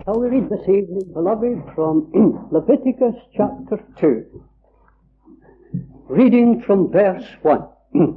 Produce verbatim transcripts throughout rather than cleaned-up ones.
I will read this evening, beloved, from Leviticus chapter two, reading from verse one.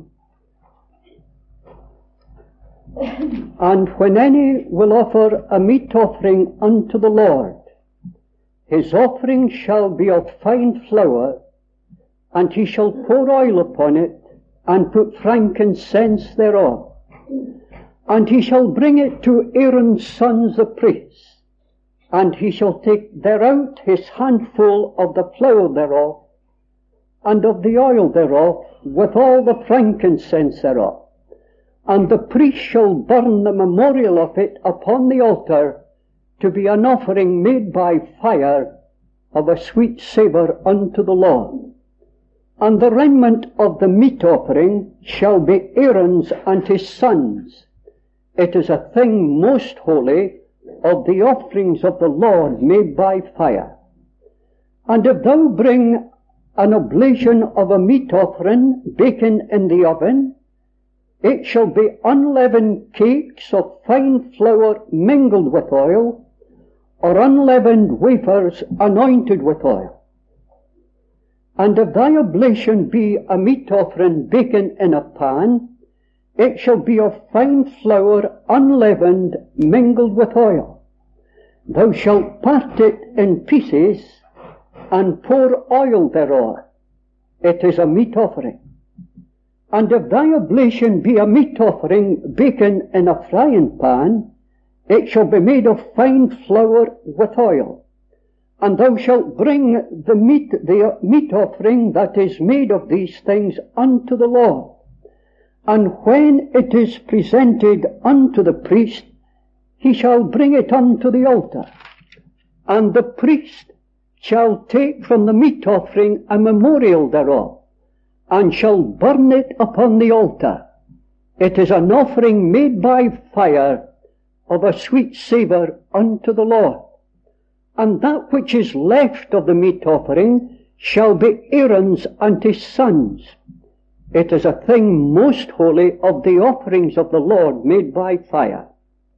And when any will offer a meat offering unto the Lord, his offering shall be of fine flour, and he shall pour oil upon it, and put frankincense thereof. And he shall bring it to Aaron's sons the priests, and he shall take thereout his handful of the flour thereof, and of the oil thereof, with all the frankincense thereof. And the priest shall burn the memorial of it upon the altar, to be an offering made by fire of a sweet savour unto the Lord. And the remnant of the meat offering shall be Aaron's and his sons. It is a thing most holy, of the offerings of the Lord made by fire. And if thou bring an oblation of a meat offering baken in the oven, it shall be unleavened cakes of fine flour mingled with oil, or unleavened wafers anointed with oil. And if thy oblation be a meat offering baken in a pan, it shall be of fine flour unleavened mingled with oil. Thou shalt part it in pieces, and pour oil thereof. It is a meat offering. And if thy oblation be a meat offering baken in a frying pan, it shall be made of fine flour with oil. And thou shalt bring the meat, the meat offering that is made of these things unto the Lord. And when it is presented unto the priest, he shall bring it unto the altar. And the priest shall take from the meat offering a memorial thereof, and shall burn it upon the altar. It is an offering made by fire of a sweet savour unto the Lord. And that which is left of the meat offering shall be Aaron's and his sons. It is a thing most holy, of the offerings of the Lord made by fire.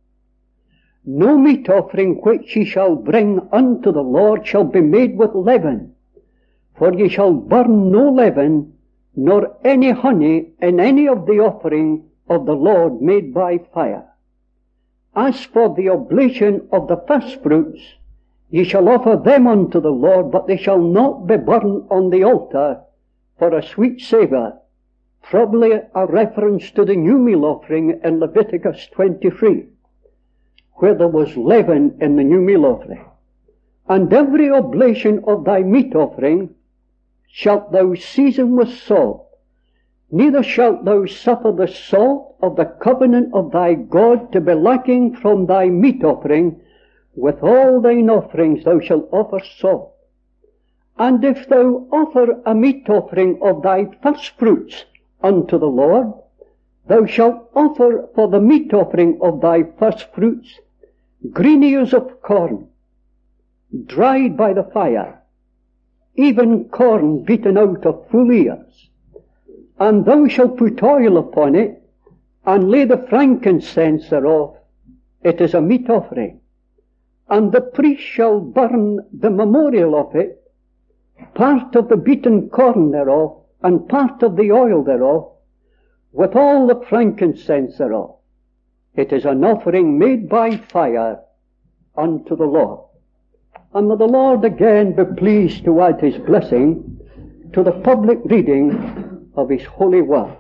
No meat offering which ye shall bring unto the Lord shall be made with leaven, for ye shall burn no leaven, nor any honey in any of the offering of the Lord made by fire. As for the oblation of the firstfruits, ye shall offer them unto the Lord, but they shall not be burned on the altar for a sweet savour. Probably a reference to the new meal offering in Leviticus twenty-three, where there was leaven in the new meal offering. And every oblation of thy meat offering shalt thou season with salt, neither shalt thou suffer the salt of the covenant of thy God to be lacking from thy meat offering. With all thine offerings thou shalt offer salt. And if thou offer a meat offering of thy firstfruits unto the Lord, thou shalt offer for the meat offering of thy firstfruits green ears of corn, dried by the fire, even corn beaten out of full ears. And thou shalt put oil upon it, and lay the frankincense thereof. It is a meat offering. And the priest shall burn the memorial of it, part of the beaten corn thereof, and part of the oil thereof, with all the frankincense thereof. It is an offering made by fire unto the Lord. And may the Lord again be pleased to add his blessing to the public reading of his holy word.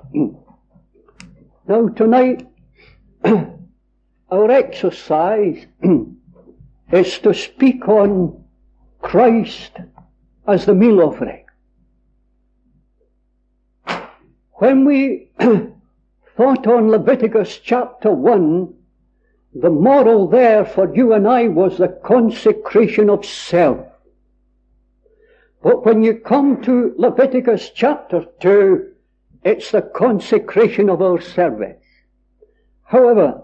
Now tonight, our exercise is to speak on Christ as the meal offering. When we thought on Leviticus chapter one, the moral there for you and I was the consecration of self. But when you come to Leviticus chapter two, it's the consecration of our service. However,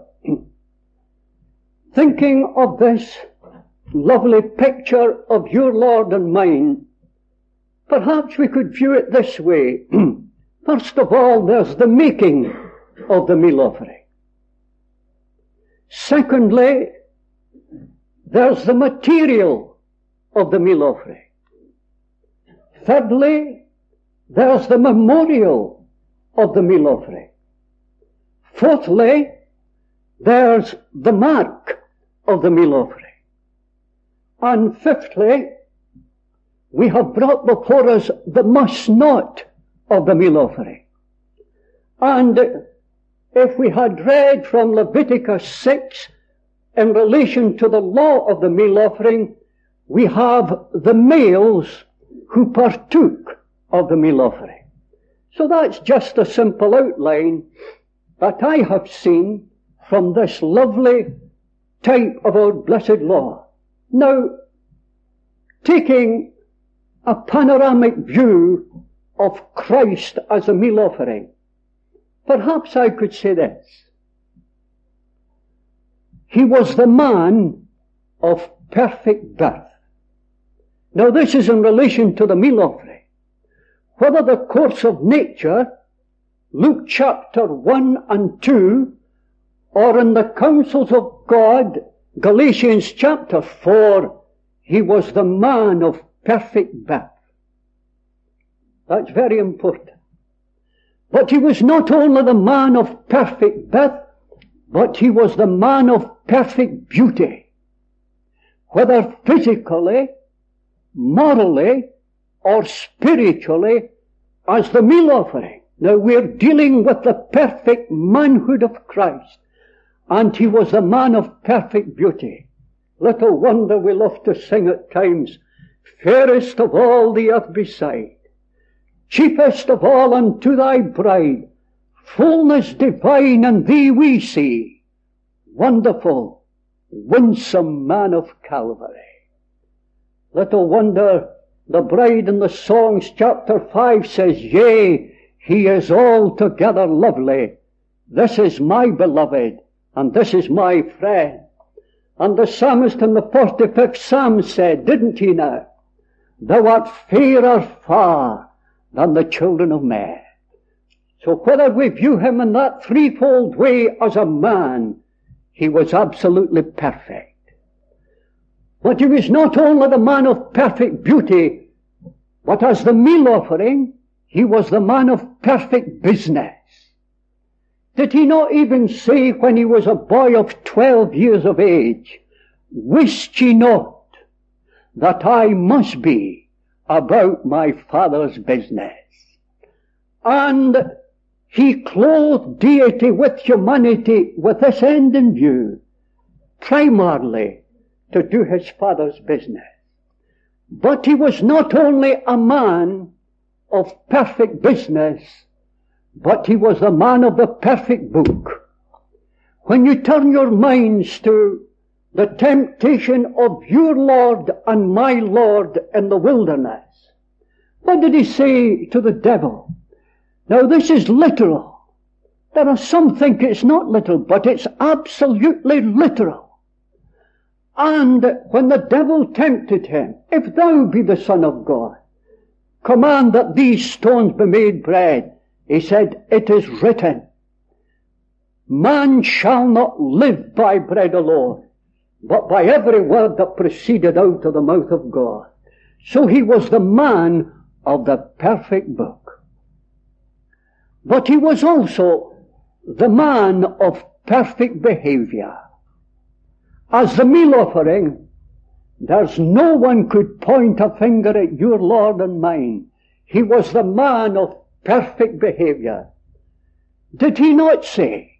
thinking of this lovely picture of your Lord and mine, perhaps we could view it this way. First of all, there's the making of the meal offering. Secondly, there's the material of the meal offering. Thirdly, there's the memorial of the meal offering. Fourthly, there's the mark of the meal offering. And fifthly, we have brought before us the must not of the meal offering. And if we had read from Leviticus six in relation to the law of the meal offering, we have the males who partook of the meal offering. So that's just a simple outline that I have seen from this lovely type of our blessed law. Now, taking a panoramic view of Christ as a meal offering, perhaps I could say this. He was the man of perfect birth. Now this is in relation to the meal offering. Whether the course of nature, Luke chapter one and two, or in the counsels of God, Galatians chapter four, he was the man of perfect birth. That's very important. But he was not only the man of perfect birth, but he was the man of perfect beauty. Whether physically, morally, or spiritually, as the meal offering. Now we're dealing with the perfect manhood of Christ, and he was the man of perfect beauty. Little wonder we love to sing at times, fairest of all the earth beside, chiefest of all unto thy bride, fullness divine in thee we see, wonderful, winsome man of Calvary. Little wonder the bride in the Songs chapter five says, yea, he is altogether lovely. This is my beloved, and this is my friend. And the psalmist in the forty-fifth Psalm said, didn't he now? Thou art fairer far than the children of men. So whether we view him in that threefold way as a man, he was absolutely perfect. But he was not only the man of perfect beauty, but as the meal offering, he was the man of perfect business. Did he not even say when he was a boy of twelve years of age, wist ye not that I must be about my Father's business? And he clothed deity with humanity with this end in view, primarily to do his Father's business. But he was not only a man of perfect business, but he was the man of the perfect book. When you turn your minds to the temptation of your Lord and my Lord in the wilderness, what did he say to the devil? Now this is literal. There are some think it's not literal, but it's absolutely literal. And when the devil tempted him, if thou be the Son of God, command that these stones be made bread. He said, it is written, man shall not live by bread alone, but by every word that proceeded out of the mouth of God. So he was the man of the perfect book. But he was also the man of perfect behavior. As the meal offering, there's no one could point a finger at your Lord and mine. He was the man of perfect behavior. Did he not say?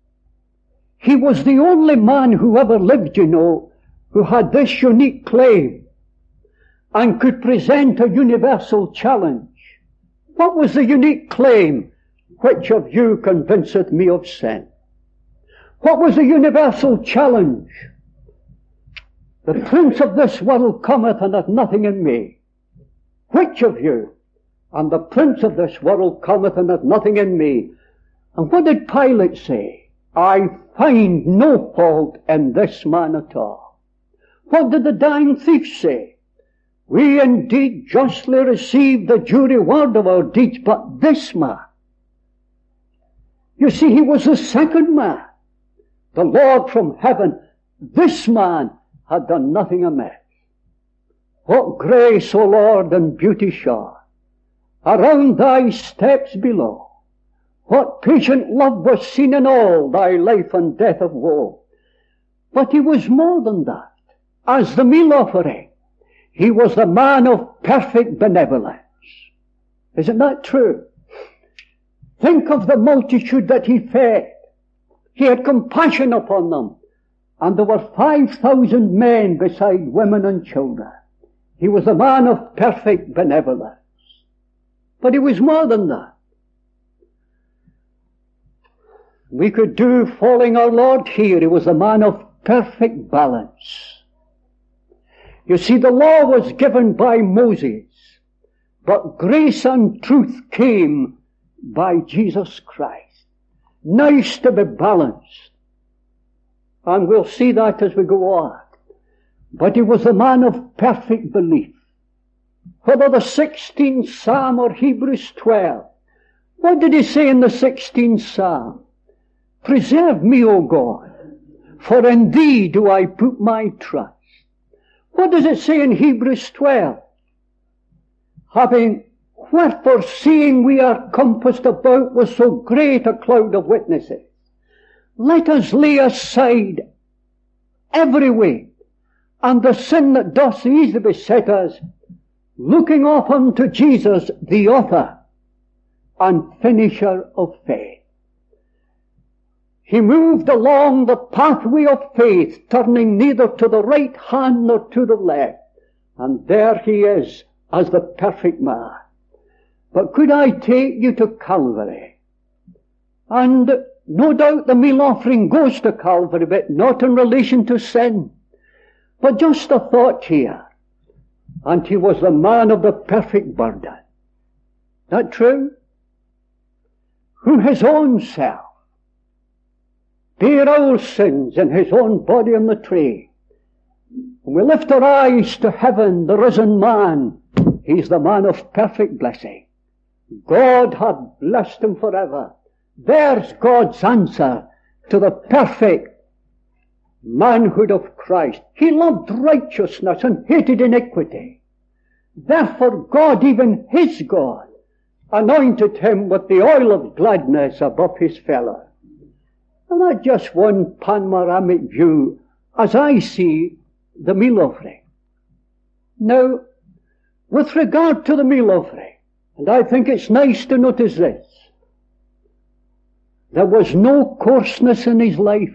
He was the only man who ever lived, you know, who had this unique claim and could present a universal challenge. What was the unique claim? Which of you convinceth me of sin? What was the universal challenge? The prince of this world cometh and hath nothing in me. Which of you? And the prince of this world cometh and hath nothing in me. And what did Pilate say? I find no fault in this man at all. What did the dying thief say? We indeed justly receive the due reward of our deeds, but this man. You see, he was the second man. The Lord from heaven, this man had done nothing amiss. What grace, O Lord, and beauty shone around thy steps below. What patient love was seen in all thy life and death of woe. But he was more than that. As the meal offering, he was the man of perfect benevolence. Isn't that true? Think of the multitude that he fed. He had compassion upon them. And there were five thousand men beside women and children. He was a man of perfect benevolence. But he was more than that. We could do following our Lord here. He was a man of perfect balance. You see, the law was given by Moses, but grace and truth came by Jesus Christ. Nice to be balanced. And we'll see that as we go on. But he was a man of perfect belief. Whether the sixteenth Psalm or Hebrews twelve, what did he say in the sixteenth Psalm? Preserve me, O God, for in thee do I put my trust. What does it say in Hebrews twelve? Having, wherefore seeing we are compassed about with so great a cloud of witnesses, let us lay aside every weight, and the sin that doth easily beset us, looking off unto Jesus, the author and finisher of faith. He moved along the pathway of faith, turning neither to the right hand nor to the left. And there he is as the perfect man. But could I take you to Calvary? And no doubt the meal offering goes to Calvary, but not in relation to sin. But just a thought here. And he was the man of the perfect burden. That true? Who his own self bare our sins in his own body on the tree. When we lift our eyes to heaven, the risen man, he's the man of perfect blessing. God had blessed him forever. There's God's answer to the perfect manhood of Christ. He loved righteousness and hated iniquity. Therefore God, even his God, anointed him with the oil of gladness above his fellows. And that's just one panoramic view as I see the meal offering. Now, with regard to the meal offering, and I think it's nice to notice this, there was no coarseness in his life.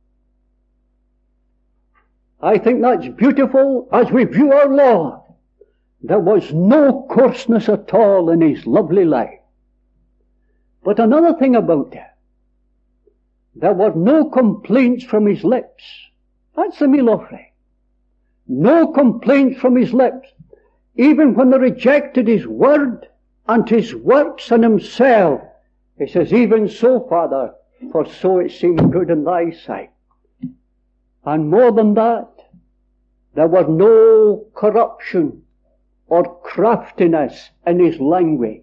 I think that's beautiful as we view our Lord. There was no coarseness at all in his lovely life. But another thing about it, there were no complaints from his lips. That's the meal offering. No complaints from his lips. Even when they rejected his word and his works and himself, he says, even so, Father, for so it seemed good in thy sight. And more than that, there were no corruption or craftiness in his language.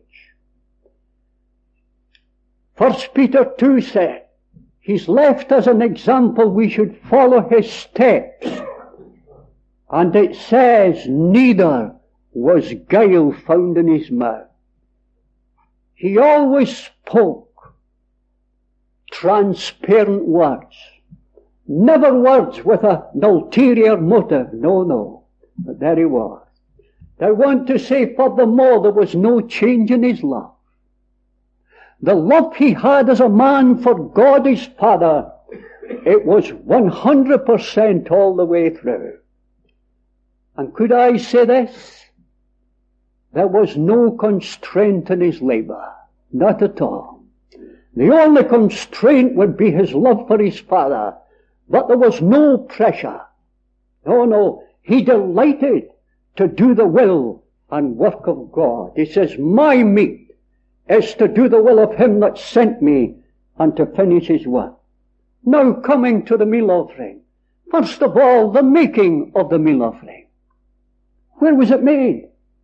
First Peter two said, he's left as an example we should follow his steps. And it says, neither was guile found in his mouth. He always spoke transparent words. Never words with an ulterior motive. No, no. But there he was. I want to say furthermore, there was no change in his love. The love he had as a man for God his Father, it was one hundred percent all the way through. And could I say this? There was no constraint in his labor. Not at all. The only constraint would be his love for his Father. But there was no pressure. No, no. He delighted to do the will and work of God. He says, my meat is to do the will of him that sent me and to finish his work. Now coming to the meal offering. First of all, the making of the meal offering. Where was it made?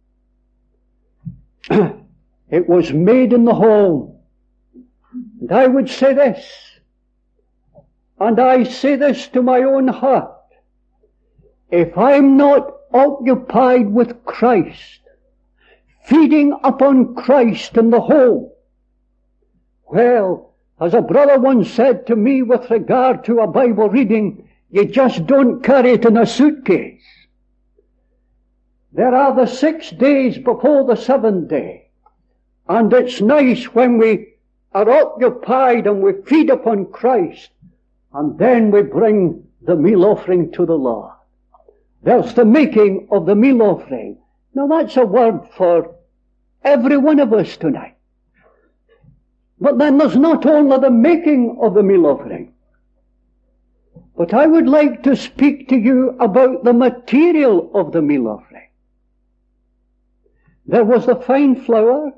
It was made in the home. And I would say this, and I say this to my own heart. if I'm not occupied with Christ, feeding upon Christ in the home, well, as a brother once said to me with regard to a Bible reading, you just don't carry it in a suitcase. There are the six days before the seventh day, and it's nice when we are occupied and we feed upon Christ, and then we bring the meal offering to the Lord. There's the making of the meal offering. Now that's a word for every one of us tonight. But then there's not only the making of the meal offering, but I would like to speak to you about the material of the meal offering. There was the fine flour,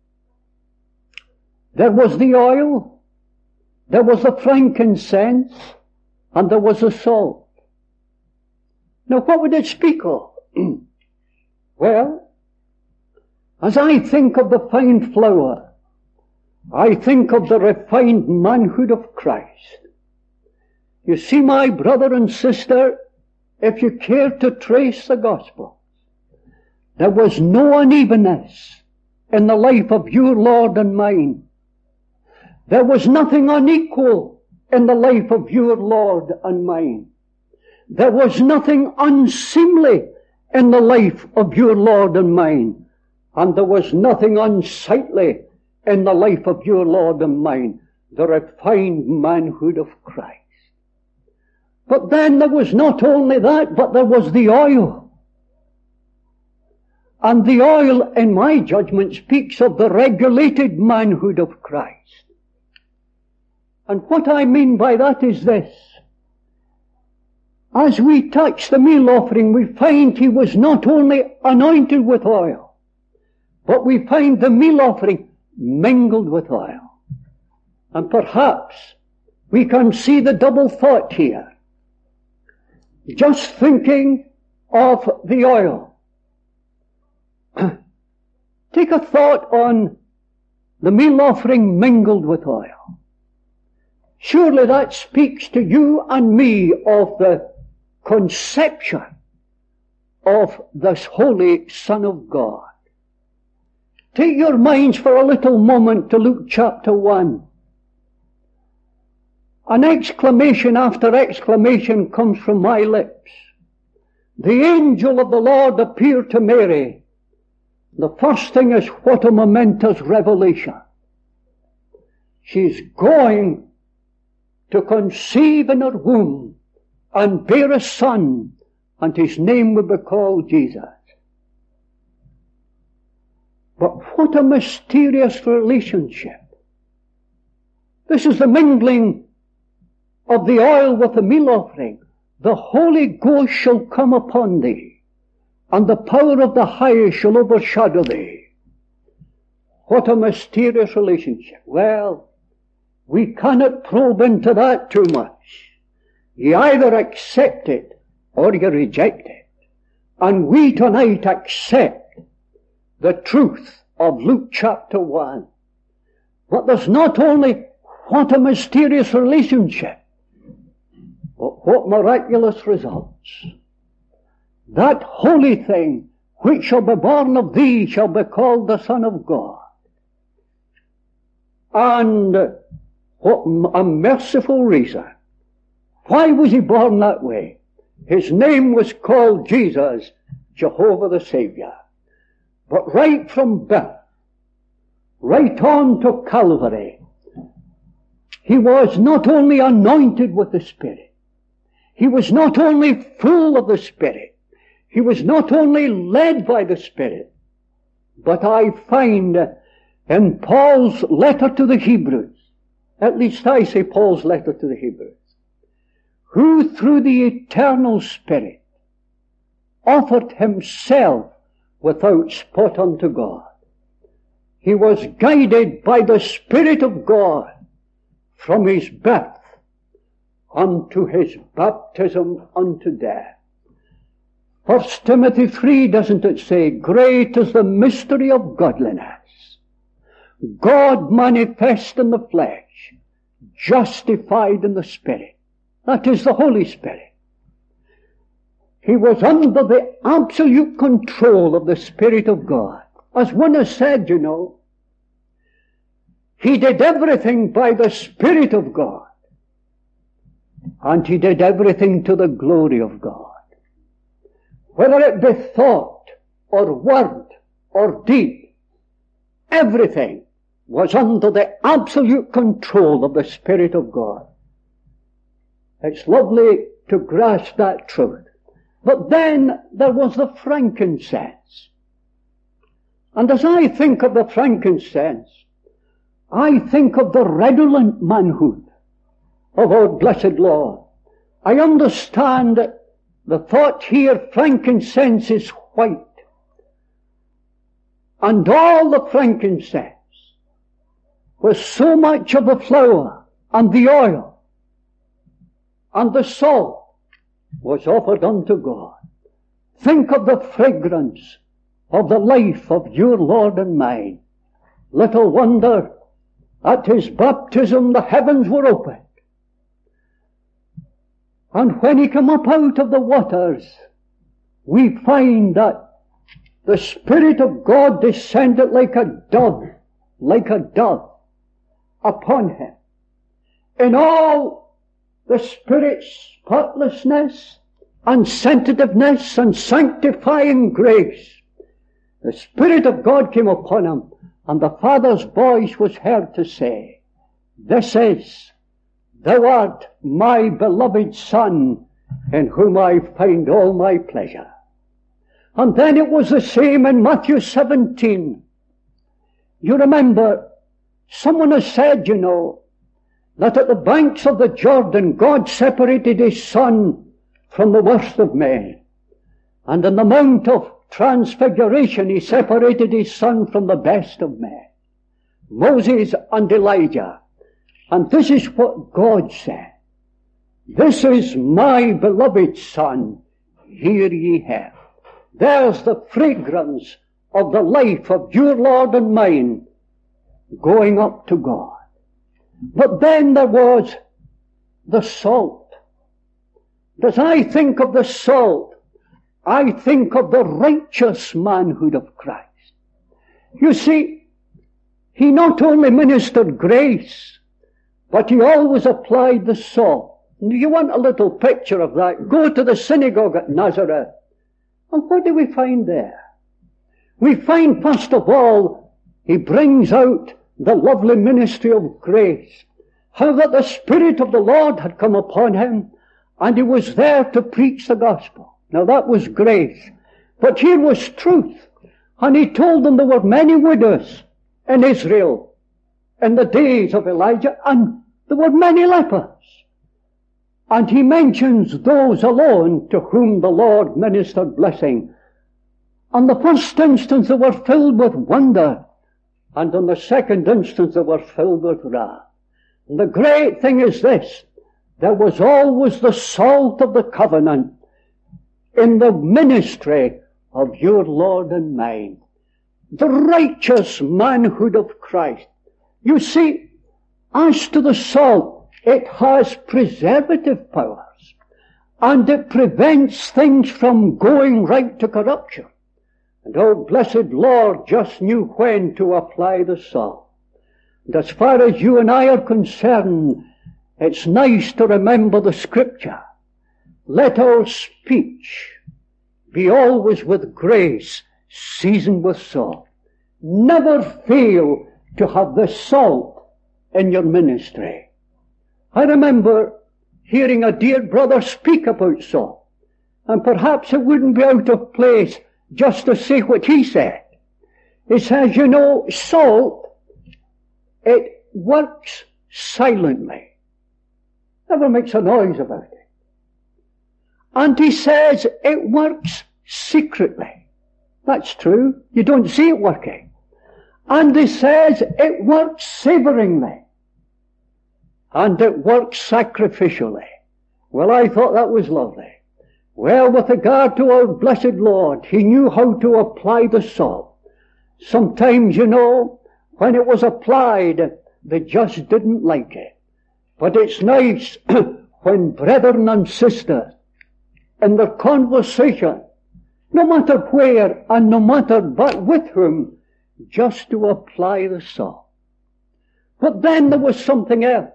there was the oil, there was the frankincense, and there was the salt. Now what would it speak of? Well, as I think of the fine flour, I think of the refined manhood of Christ. You see, my brother and sister, if you care to trace the gospel, there was no unevenness in the life of your Lord and mine. There was nothing unequal in the life of your Lord and mine. There was nothing unseemly in the life of your Lord and mine. And there was nothing unsightly in the life of your Lord and mine. The refined manhood of Christ. But then there was not only that, but there was the oil. And the oil, in my judgment, speaks of the regulated manhood of Christ. And what I mean by that is this. As we touch the meal offering, we find he was not only anointed with oil, but we find the meal offering mingled with oil. And perhaps we can see the double thought here. Just thinking of the oil. Take a thought on the meal offering mingled with oil. Surely that speaks to you and me of the conception of this Holy Son of God. Take your minds for a little moment to Luke chapter one. An exclamation after exclamation comes from my lips. The angel of the Lord appeared to Mary. The first thing is, what a momentous revelation. She's going to conceive in her womb and bear a son, and his name will be called Jesus. But what a mysterious relationship. This is the mingling of the oil with the meal offering. The Holy Ghost shall come upon thee, and the power of the highest shall overshadow thee. What a mysterious relationship. Well, we cannot probe into that too much. You either accept it or you reject it. And we tonight accept the truth of Luke chapter one. But there's not only what a mysterious relationship, but what miraculous results. That holy thing which shall be born of thee shall be called the Son of God. And what a merciful reason. Why was he born that way? His name was called Jesus, Jehovah the Saviour. But right from birth, right on to Calvary, he was not only anointed with the Spirit, he was not only full of the Spirit, he was not only led by the Spirit, but I find in Paul's letter to the Hebrews, at least I say Paul's letter to the Hebrews, who through the eternal Spirit offered himself without spot unto God. He was guided by the Spirit of God from his birth unto his baptism unto death. First Timothy three, doesn't it say, great is the mystery of godliness. God manifest in the flesh, justified in the Spirit. That is the Holy Spirit. He was under the absolute control of the Spirit of God. As one has said, you know, he did everything by the Spirit of God. And he did everything to the glory of God. Whether it be thought, or word, or deed, everything was under the absolute control of the Spirit of God. It's lovely to grasp that truth. But then there was the frankincense. And as I think of the frankincense, I think of the redolent manhood of our blessed Lord. I understand the thought here, frankincense is white. And all the frankincense was so much of the flour and the oil and the salt was offered unto God. Think of the fragrance of the life of your Lord and mine. Little wonder at his baptism the heavens were opened. And when he came up out of the waters, we find that the Spirit of God descended like a dove, like a dove upon him. In all the Spirit's spotlessness and sensitiveness and sanctifying grace, the Spirit of God came upon him, and the Father's voice was heard to say, "This is, thou art my beloved Son, in whom I find all my pleasure." And then it was the same in Matthew seventeen. You remember, someone has said, you know, that at the banks of the Jordan, God separated his Son from the worst of men. And in the Mount of Transfiguration, he separated his Son from the best of men. Moses and Elijah. And this is what God said. "This is my beloved Son, hear ye him." There's the fragrance of the life of your Lord and mine going up to God. But then there was the salt. As I think of the salt, I think of the righteous manhood of Christ. You see, he not only ministered grace, but he always applied the salt. Do you want a little picture of that? Go to the synagogue at Nazareth. And what do we find there? We find, first of all, he brings out the lovely ministry of grace. How that the Spirit of the Lord had come upon him, and he was there to preach the gospel. Now that was grace. But here was truth. And he told them there were many widows in Israel in the days of Elijah, and there were many lepers. And he mentions those alone to whom the Lord ministered blessing. On the first instance they were filled with wonder, and on the second instance they were filled with wrath. And the great thing is this: there was always the salt of the covenant in the ministry of your Lord and mine. The righteous manhood of Christ. You see, as to the salt, it has preservative powers, and it prevents things from going right to corruption. And oh, blessed Lord just knew when to apply the salt. And as far as you and I are concerned, it's nice to remember the Scripture. Let our speech be always with grace, seasoned with salt. Never fail to have the salt in your ministry. I remember hearing a dear brother speak about salt, and perhaps it wouldn't be out of place just to say what he said. He says, you know, salt, it works silently. Never makes a noise about it. And he says it works secretly. That's true. You don't see it working. And he says it works savoringly. And it works sacrificially. Well, I thought that was lovely. Well, with regard to our blessed Lord, he knew how to apply the salt. Sometimes, you know, when it was applied, they just didn't like it. But it's nice when brethren and sisters in their conversation, no matter where and no matter but with whom, just to apply the salt. But then there was something else.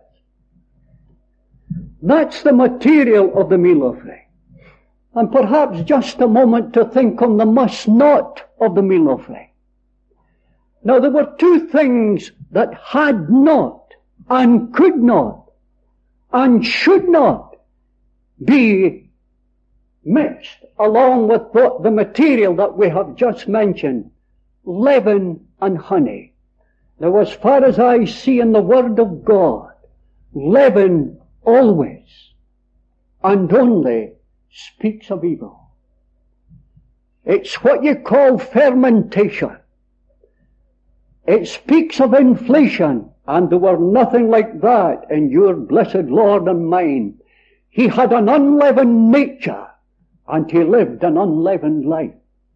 That's the material of the meal offering. And perhaps just a moment to think on the must not of the meal offering. Now there were two things that had not and could not and should not be mixed along with what the material that we have just mentioned, leaven and honey. Now as far as I see in the Word of God, leaven always and only speaks of evil. It's what you call fermentation. It speaks of inflation, and there were nothing like that in your blessed Lord and mine. He had an unleavened nature, and he lived an unleavened life.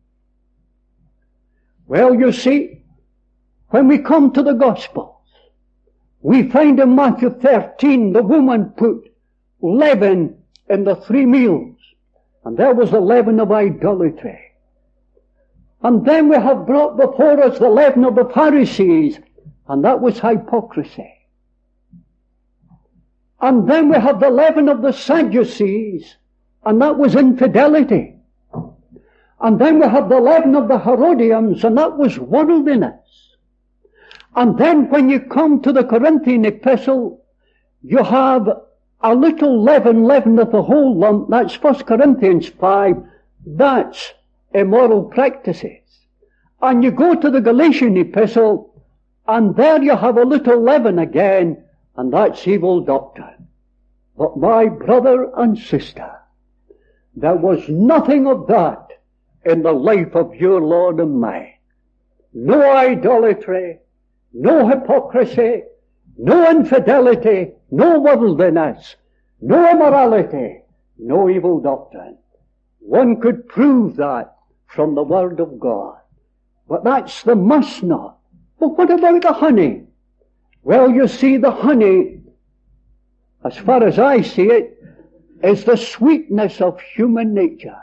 Well, you see, when we come to the Gospels, we find in Matthew thirteen the woman put leaven in the three meals, and there was the leaven of idolatry. And then we have brought before us the leaven of the Pharisees, and that was hypocrisy. And then we have the leaven of the Sadducees, and that was infidelity. And then we have the leaven of the Herodians, and that was worldliness. And then when you come to the Corinthian epistle, you have a little leaven leaveneth the whole lump. That's First Corinthians five. That's immoral practices. And you go to the Galatian epistle, and there you have a little leaven again, and that's evil doctrine. But my brother and sister, there was nothing of that in the life of your Lord and mine. No idolatry, no hypocrisy, no infidelity, no worldliness, no immorality, no evil doctrine. One could prove that from the Word of God. But that's the must not. But what about the honey? Well, you see, the honey, as far as I see it, is the sweetness of human nature.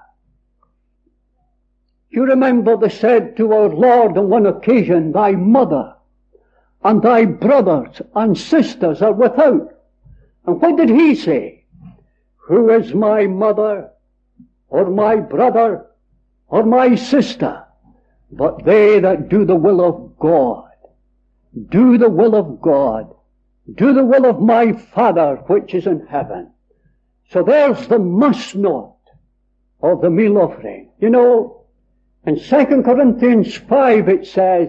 You remember they said to our Lord on one occasion, thy mother and thy brothers and sisters are without. And what did he say? Who is my mother or my brother or my sister? But they that do the will of God. Do the will of God. Do the will of my Father which is in heaven. So there's the must not of the meal offering. You know, in Second Corinthians five it says,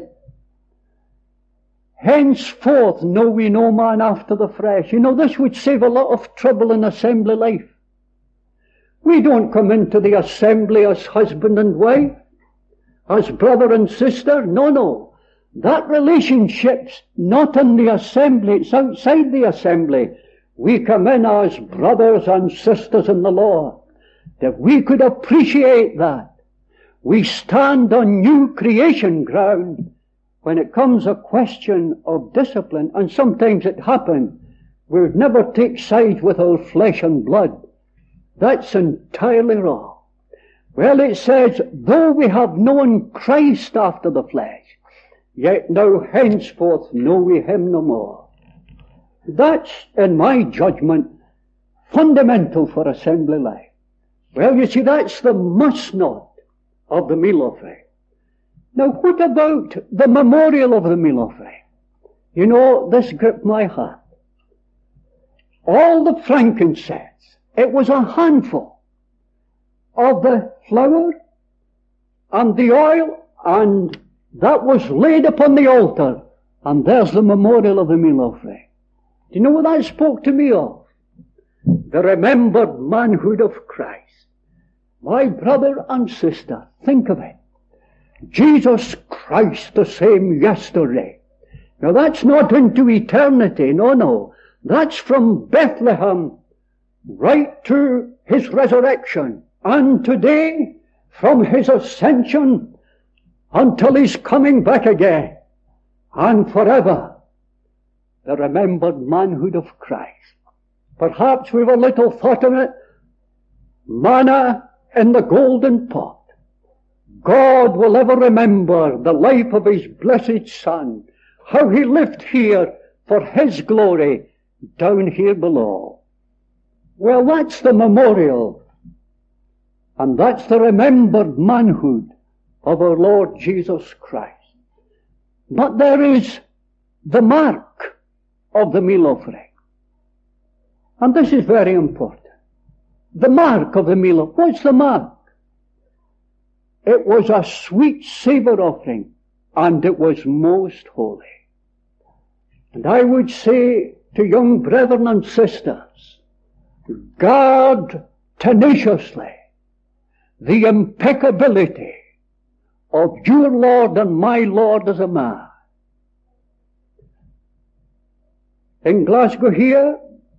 henceforth know we no man after the flesh. You know, this would save a lot of trouble in assembly life. We don't come into the assembly as husband and wife, as brother and sister. No, no. That relationship's not in the assembly, it's outside the assembly. We come in as brothers and sisters in the Lord. If we could appreciate that, we stand on new creation ground when it comes a question of discipline, and sometimes it happens. We would never take sides with our flesh and blood. That's entirely wrong. Well, it says, though we have known Christ after the flesh, yet now henceforth know we him no more. That's, in my judgment, fundamental for assembly life. Well, you see, that's the must not of the meal offering. Now, what about the memorial of the meal offering? You know, this gripped my heart. All the frankincense, it was a handful of the flour and the oil, and that was laid upon the altar, and there's the memorial of the meal offering. Do you know what that spoke to me of? The remembered manhood of Christ. My brother and sister, think of it. Jesus Christ the same yesterday. Now that's not into eternity, no, no. That's from Bethlehem right to his resurrection. And today, from his ascension until his coming back again. And forever, the remembered manhood of Christ. Perhaps we've a little thought of it manna in the golden pot. God will ever remember the life of his blessed Son, how he lived here for his glory down here below. Well, that's the memorial, and that's the remembered manhood of our Lord Jesus Christ. But there is the mark of the meal offering. And this is very important. The mark of the meal offering. What's the mark? It was a sweet savour offering, and it was most holy. And I would say to young brethren and sisters, guard tenaciously the impeccability of your Lord and my Lord as a man. In Glasgow here,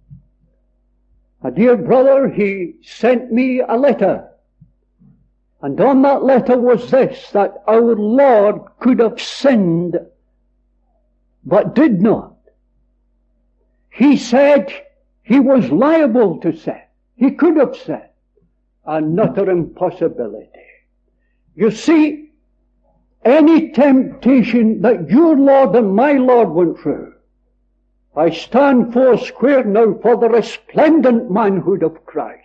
a dear brother, he sent me a letter. And on that letter was this, that our Lord could have sinned, but did not. He said he was liable to sin. He could have sinned. An utter impossibility. You see, any temptation that your Lord and my Lord went through, I stand four square now for the resplendent manhood of Christ.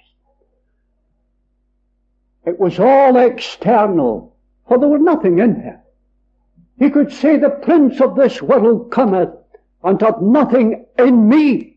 It was all external, for there was nothing in him. He could say, the prince of this world cometh, and hath nothing in me.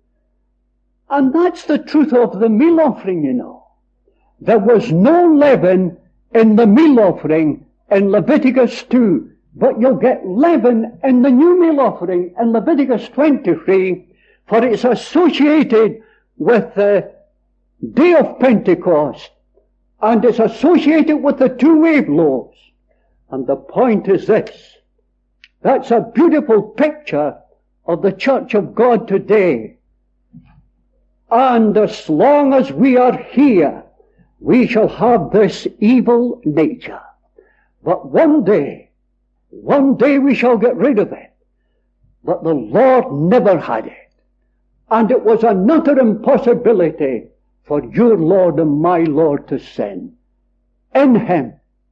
And that's the truth of the meal offering, you know. There was no leaven in the meal offering in Leviticus two, but you'll get leaven in the new meal offering in Leviticus twenty-three, for it's associated with the day of Pentecost, and it's associated with the two wave loaves. And the point is this, that's a beautiful picture of the church of God today. And as long as we are here, we shall have this evil nature. But one day, one day we shall get rid of it. But the Lord never had it. And it was an utter impossibility for your Lord and my Lord to sin. In him,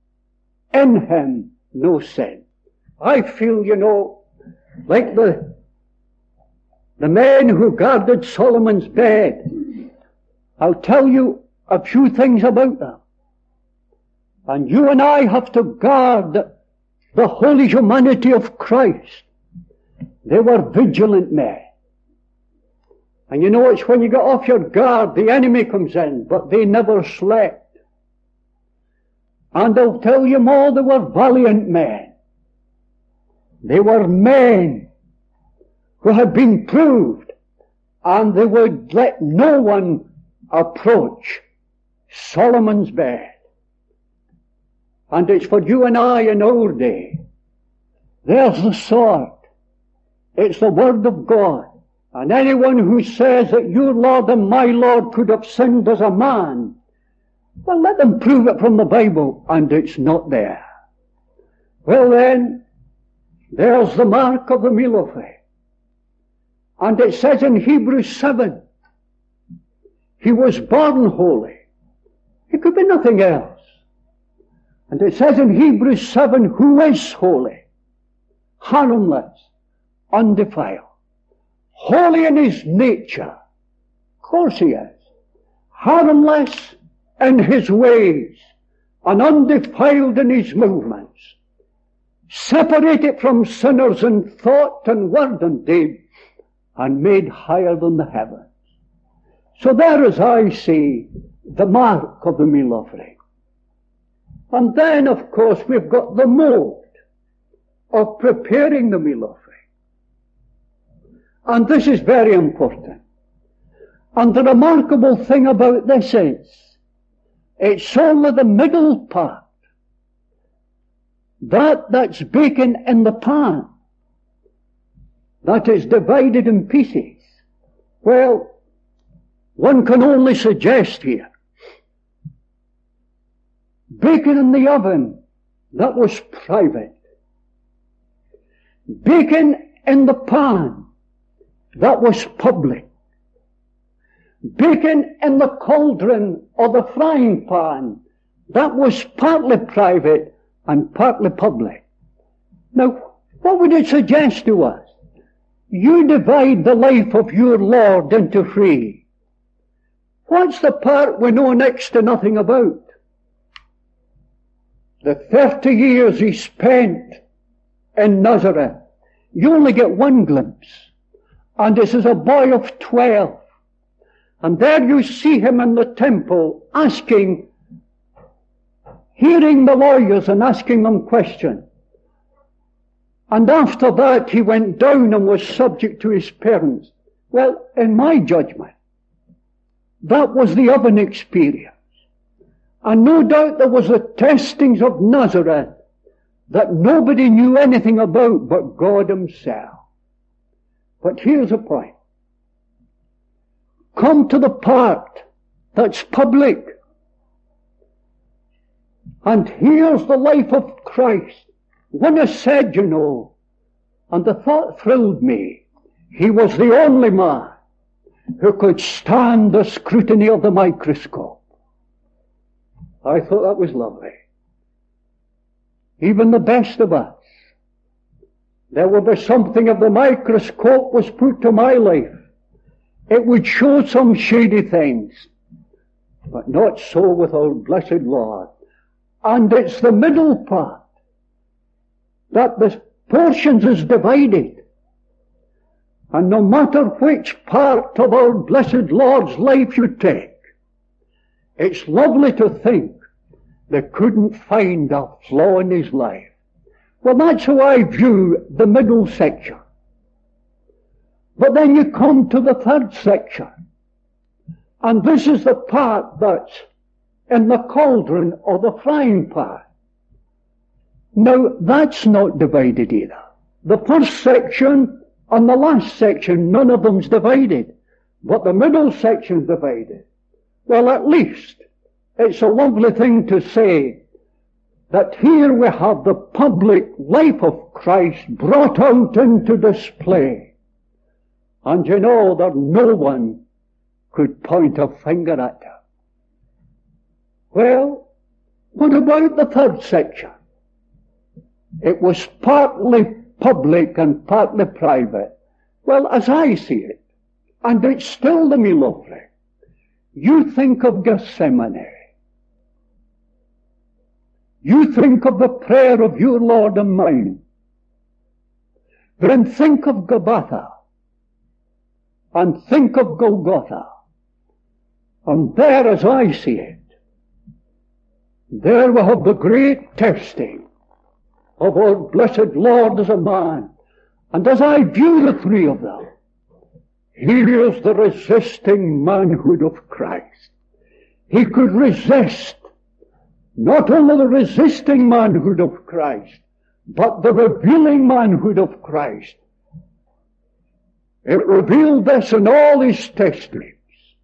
in him, no sin. I feel, you know, like the, the men who guarded Solomon's bed. I'll tell you a few things about them. And you and I have to guard the holy humanity of Christ. They were vigilant men. And you know, it's when you get off your guard, the enemy comes in, but they never slept. And I'll tell you more, they were valiant men. They were men who had been proved, and they would let no one approach Solomon's bed. And it's for you and I in our day. There's the sword. It's the Word of God. And anyone who says that your Lord and my Lord could have sinned as a man, well, let them prove it from the Bible, and it's not there. Well then, there's the mark of the meal offering. And it says in Hebrews seven, he was born holy. He could be nothing else. And it says in Hebrews seven, who is holy, harmless, undefiled, holy in his nature. Of course he is. Harmless in his ways, and undefiled in his movements. Separated from sinners in thought and word and deed, and made higher than the heavens. So there, as I see, the mark of the meal offering. And then, of course, we've got the mode of preparing the meal offering. And this is very important. And the remarkable thing about this is, it's only the middle part, that that's baking in the pan, that is divided in pieces. Well, one can only suggest here, baking in the oven, that was private. Baking in the pan, that was public. baking in the cauldron or the frying pan, that was partly private and partly public. Now, what would it suggest to us? You divide the life of your Lord into three. What's the part we know next to nothing about? The thirty years he spent in Nazareth. You only get one glimpse. And this is a boy of twelve. And there you see him in the temple asking, hearing the lawyers and asking them questions. And after that he went down and was subject to his parents. Well, in my judgment, that was the oven experience. And no doubt there was the testings of Nazareth that nobody knew anything about but God himself. But here's the point. Come to the part that's public. And here's the life of Christ. One has said, you know, and the thought thrilled me, he was the only man who could stand the scrutiny of the microscope. I thought that was lovely. Even the best of us, there would be something if the microscope was put to my life. It would show some shady things, but not so with our blessed Lord. And it's the middle part that the portions is divided. And no matter which part of our blessed Lord's life you take, it's lovely to think they couldn't find a flaw in his life. Well, that's how I view the middle section. But then you come to the third section. And this is the part that's in the cauldron or the frying pan. Now, that's not divided either. The first section and the last section, none of them's divided. But the middle section's divided. Well, at least, it's a lovely thing to say that here we have the public life of Christ brought out into display. And you know that no one could point a finger at him. Well, what about the third section? It was partly public and partly private. Well, as I see it, and it's still to me lovely, you think of Gethsemane. You think of the prayer of your Lord and mine. Then think of Gabbatha. And think of Golgotha. And there, as I see it, there we have the great testing of our blessed Lord as a man. And as I view the three of them, here is the resisting manhood of Christ. He could resist not only the resisting manhood of Christ, but the revealing manhood of Christ. It revealed this in all his testimonies,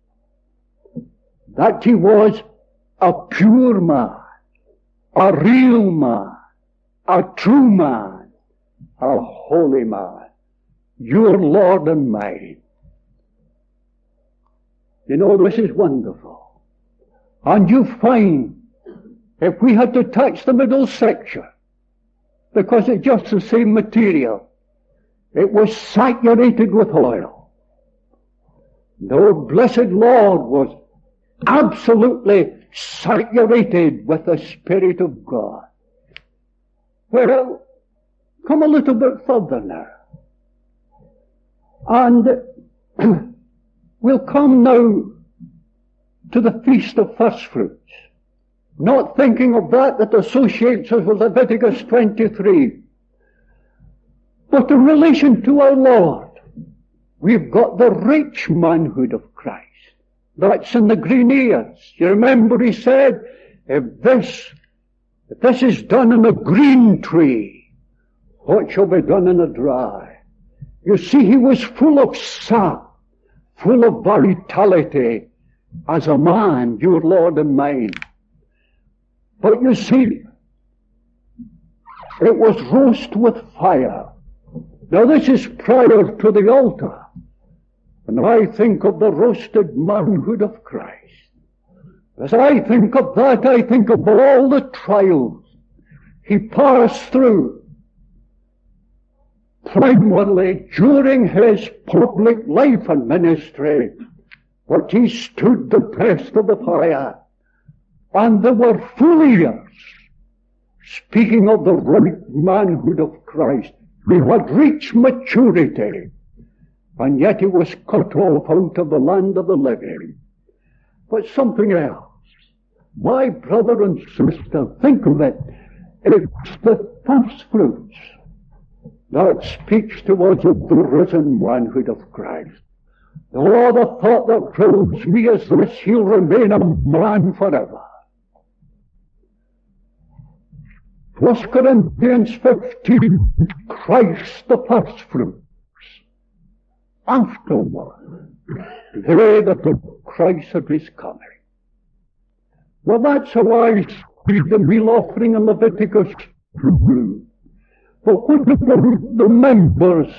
that he was a pure man, a real man, a true man, a holy man, your Lord and mine. You know, this is wonderful. And you find, if we had to touch the middle section, because it's just the same material, it was saturated with oil. The blessed Lord was absolutely saturated with the Spirit of God. Well, come a little bit further now. And we'll come now to the Feast of First Fruits. Not thinking of that that associates us with Leviticus twenty-three. But in relation to our Lord, we've got the rich manhood of Christ. That's in the green ears. You remember he said, if this, if this is done in a green tree, what shall be done in a dry? You see, he was full of sap, full of vitality as a man, your Lord and mine. But you see, it was roast with fire. Now this is prior to the altar. And I think of the roasted manhood of Christ. As I think of that, I think of all the trials he passed through, primarily during his public life and ministry, but he stood the test of the fire. And there were full ears, speaking of the right manhood of Christ. He had reached maturity, and yet he was cut off out of the land of the living. But something else. My brother and sister, think of it. It's the first fruits that speaks to us of the risen manhood of Christ. Oh, the thought that fills me is this: he'll remain a man forever. First Corinthians fifteen, Christ the first fruits. Afterward, they that are Christ at his coming. Well, that's how I see the meal offering in Leviticus two. But what about the members